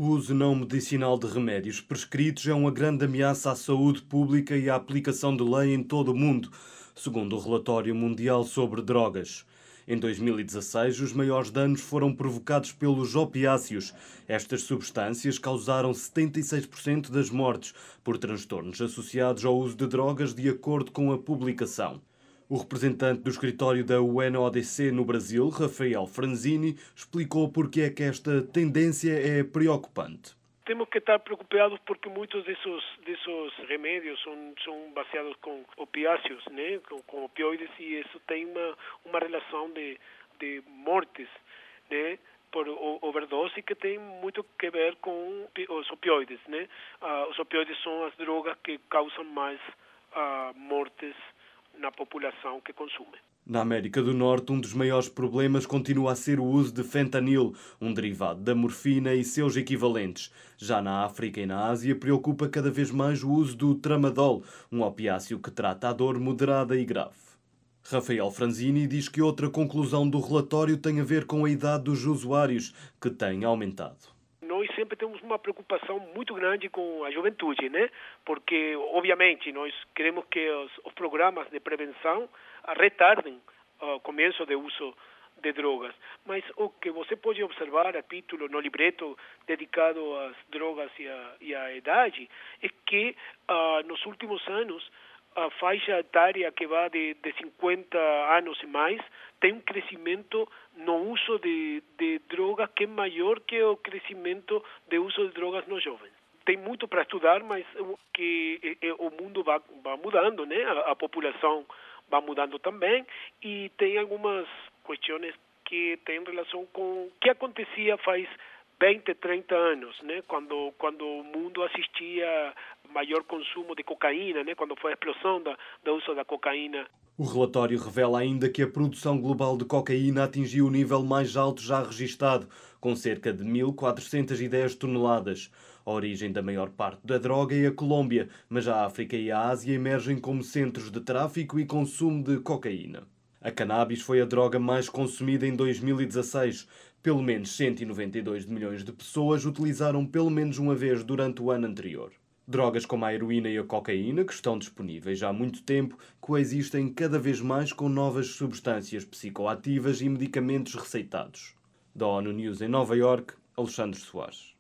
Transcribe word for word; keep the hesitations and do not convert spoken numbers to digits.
O uso não medicinal de remédios prescritos é uma grande ameaça à saúde pública e à aplicação de lei em todo o mundo, segundo o Relatório Mundial sobre Drogas. Em dois mil e dezasseis, os maiores danos foram provocados pelos opiáceos. Estas substâncias causaram setenta e seis por cento das mortes por transtornos associados ao uso de drogas, de acordo com a publicação. O representante do escritório da U N O D C no Brasil, Rafael Franzini, explicou porque é que esta tendência é preocupante. Temos que estar preocupados porque muitos desses, desses remédios são, são baseados com opiáceos, né? com, com opioides, e isso tem uma, uma relação de, de mortes, né? por overdose, que tem muito que ver com os opioides. Né? Ah, os opioides são as drogas que causam mais ah, mortes na população que consome. Na América do Norte, um dos maiores problemas continua a ser o uso de fentanil, um derivado da morfina e seus equivalentes. Já na África e na Ásia, preocupa cada vez mais o uso do tramadol, um opiáceo que trata a dor moderada e grave. Rafael Franzini diz que outra conclusão do relatório tem a ver com a idade dos usuários, que tem aumentado. Nós sempre temos uma preocupação muito grande com a juventude, né? Porque, obviamente, nós queremos que os, os programas de prevenção retardem o começo do uso de drogas. Mas o que você pode observar a título no libreto dedicado às drogas e à, e à idade é que, uh, nos últimos anos, a faixa etária que vai de, de cinquenta anos e mais tem um crescimento no uso de, de drogas que é maior que o crescimento do uso de drogas nos jovens. Tem muito para estudar, mas que é, é, o mundo vai, vai mudando, né? A, a população vai mudando também, e tem algumas questões que têm relação com o que acontecia faz vinte, trinta anos, né? Quando, quando o mundo assistia maior consumo de cocaína, né? Quando foi a explosão da, do uso da cocaína. O relatório revela ainda que a produção global de cocaína atingiu o nível mais alto já registado, com cerca de mil quatrocentas e dez toneladas. A origem da maior parte da droga é a Colômbia, mas a África e a Ásia emergem como centros de tráfico e consumo de cocaína. A cannabis foi a droga mais consumida em dois mil e dezasseis. Pelo menos cento e noventa e dois milhões de pessoas utilizaram pelo menos uma vez durante o ano anterior. Drogas como a heroína e a cocaína, que estão disponíveis há muito tempo, coexistem cada vez mais com novas substâncias psicoativas e medicamentos receitados. Da ONU News em Nova Iorque, Alexandre Soares.